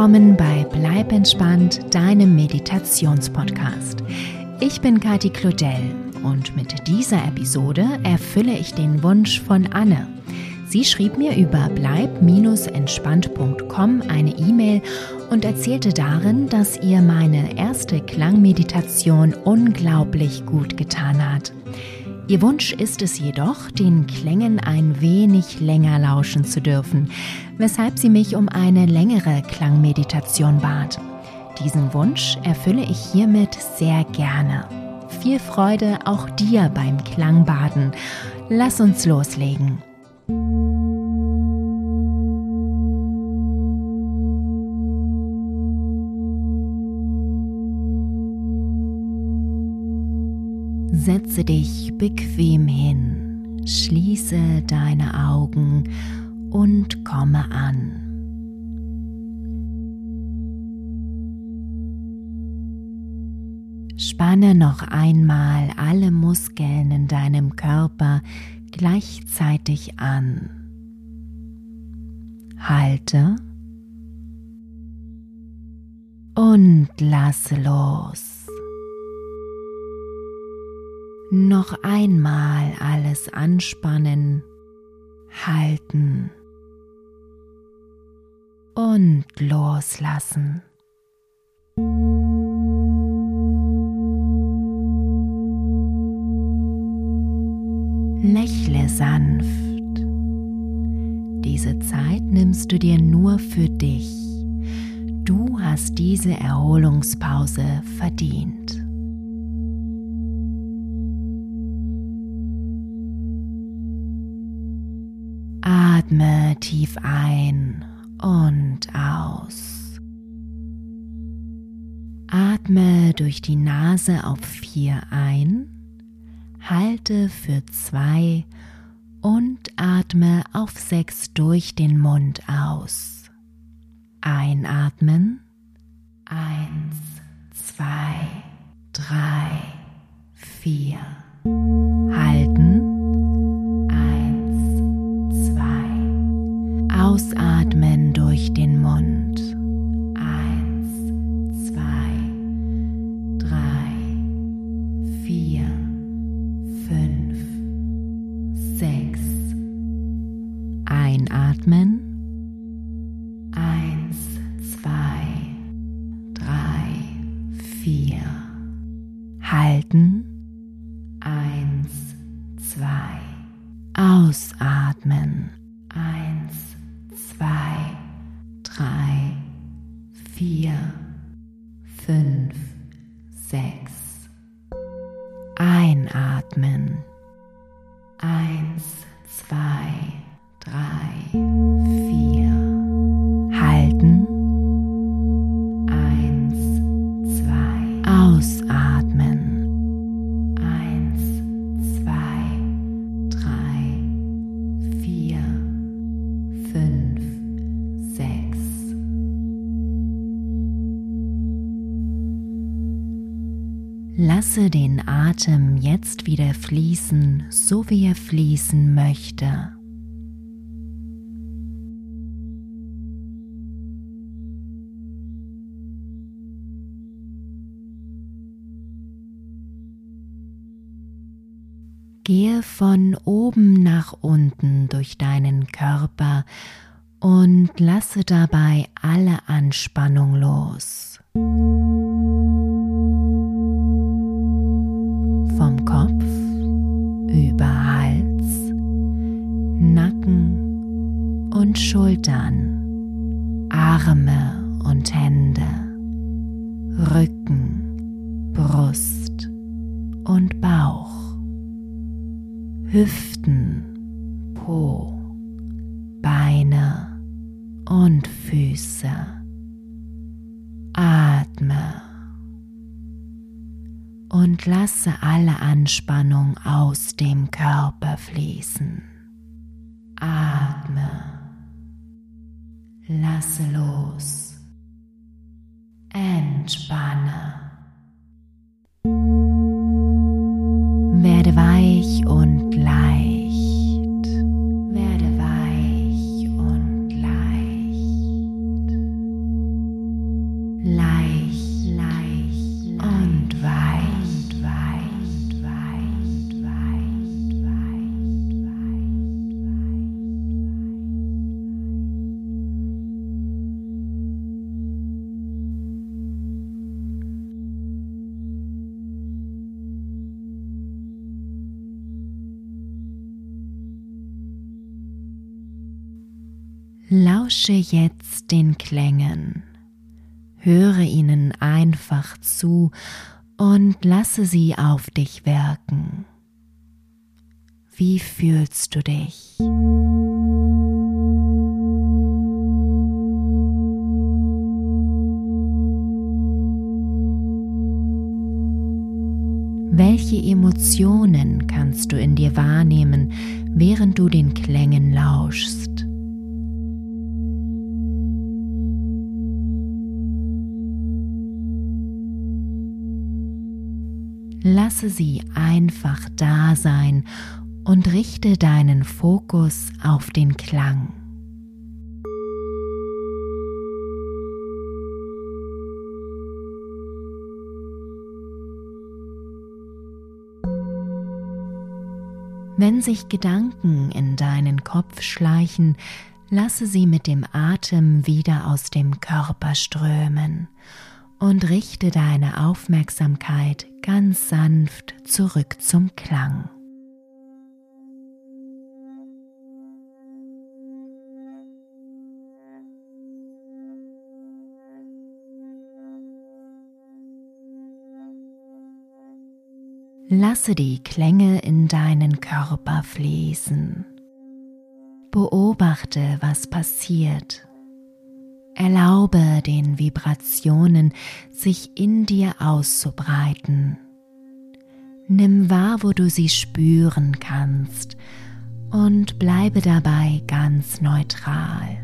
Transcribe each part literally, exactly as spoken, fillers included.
willkommen bei Bleib entspannt, deinem Meditationspodcast. Ich bin Kathi Claudel und mit dieser Episode erfülle ich den Wunsch von Anne. Sie schrieb mir über bleib entspannt punkt com eine E-Mail und erzählte darin, dass ihr meine erste Klangmeditation unglaublich gut getan hat. Ihr Wunsch ist es jedoch, den Klängen ein wenig länger lauschen zu dürfen, weshalb sie mich um eine längere Klangmeditation bat. Diesen Wunsch erfülle ich hiermit sehr gerne. Viel Freude auch dir beim Klangbaden. Lass uns loslegen. Setze dich bequem hin, schließe deine Augen und komme an. Spanne noch einmal alle Muskeln in deinem Körper gleichzeitig an. Halte und lasse los. Noch einmal alles anspannen, halten und loslassen. Lächle sanft. Diese Zeit nimmst du dir nur für dich. Du hast diese Erholungspause verdient. Atme tief ein und aus. Atme durch die Nase auf vier ein, halte für zwei und atme auf sechs durch den Mund aus. Einatmen. Eins, zwei, drei, vier. Halten. Ausatmen durch den Mund. Eins, zwei, drei, vier, fünf, sechs. Einatmen. Eins, zwei, drei, vier. Halten. Eins, zwei. Ausatmen. Eins, zwei, drei, vier, fünf, sechs. Einatmen. Eins, zwei, drei, vier. Halten. Eins, zwei. Ausatmen. Eins, zwei, drei, vier, fünf, sechs. Lasse den Atem jetzt wieder fließen, so wie er fließen möchte. Gehe von oben nach unten durch deinen Körper und lasse dabei alle Anspannung los. Vom Kopf über Hals, Nacken und Schultern, Arme und Hände, Rücken, Brust und Bauch. Hüften, Po, Beine und Füße. Atme und lasse alle Anspannung aus dem Körper fließen. Atme, lasse los, entspanne. Werde weich und leicht, werde weich und leicht. Lausche jetzt den Klängen, höre ihnen einfach zu und lasse sie auf dich wirken. Wie fühlst du dich? Welche Emotionen kannst du in dir wahrnehmen, während du den Klängen lauschst? Lasse sie einfach da sein und richte deinen Fokus auf den Klang. Wenn sich Gedanken in deinen Kopf schleichen, lasse sie mit dem Atem wieder aus dem Körper strömen und richte deine Aufmerksamkeit ganz sanft zurück zum Klang. Lasse die Klänge in deinen Körper fließen. Beobachte, was passiert. Erlaube den Vibrationen, sich in dir auszubreiten. Nimm wahr, wo du sie spüren kannst und bleibe dabei ganz neutral.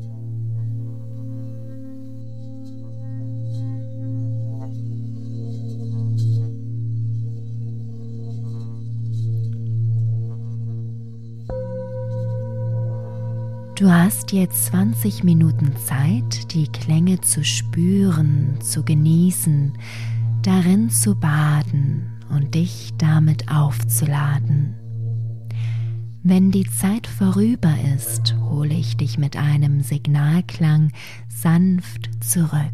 Du hast jetzt zwanzig Minuten Zeit, die Klänge zu spüren, zu genießen, darin zu baden und dich damit aufzuladen. Wenn die Zeit vorüber ist, hole ich dich mit einem Signalklang sanft zurück.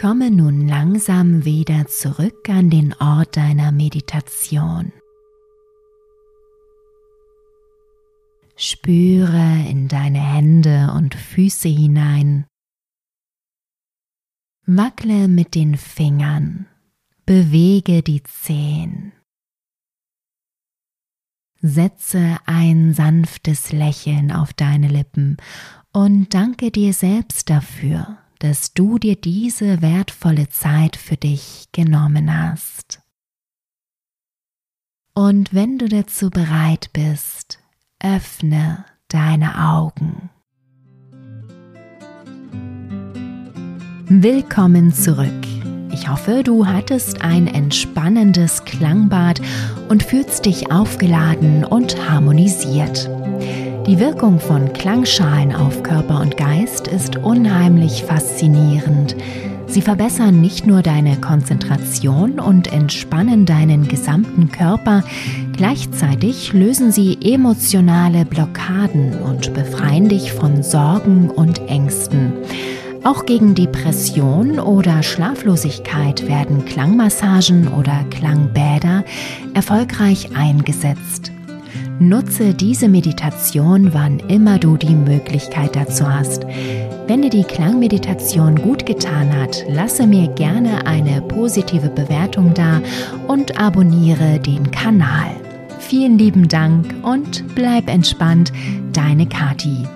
Komme nun langsam wieder zurück an den Ort deiner Meditation. Spüre in deine Hände und Füße hinein. Wackle mit den Fingern, bewege die Zehen. Setze ein sanftes Lächeln auf deine Lippen und danke dir selbst dafür, dass du dir diese wertvolle Zeit für dich genommen hast. Und wenn du dazu bereit bist, öffne deine Augen. Willkommen zurück. Ich hoffe, du hattest ein entspannendes Klangbad und fühlst dich aufgeladen und harmonisiert. Die Wirkung von Klangschalen auf Körper und Geist ist unheimlich faszinierend. Sie verbessern nicht nur deine Konzentration und entspannen deinen gesamten Körper, gleichzeitig lösen sie emotionale Blockaden und befreien dich von Sorgen und Ängsten. Auch gegen Depression oder Schlaflosigkeit werden Klangmassagen oder Klangbäder erfolgreich eingesetzt. Nutze diese Meditation, wann immer du die Möglichkeit dazu hast. Wenn dir die Klangmeditation gut getan hat, lasse mir gerne eine positive Bewertung da und abonniere den Kanal. Vielen lieben Dank und bleib entspannt, deine Kathi.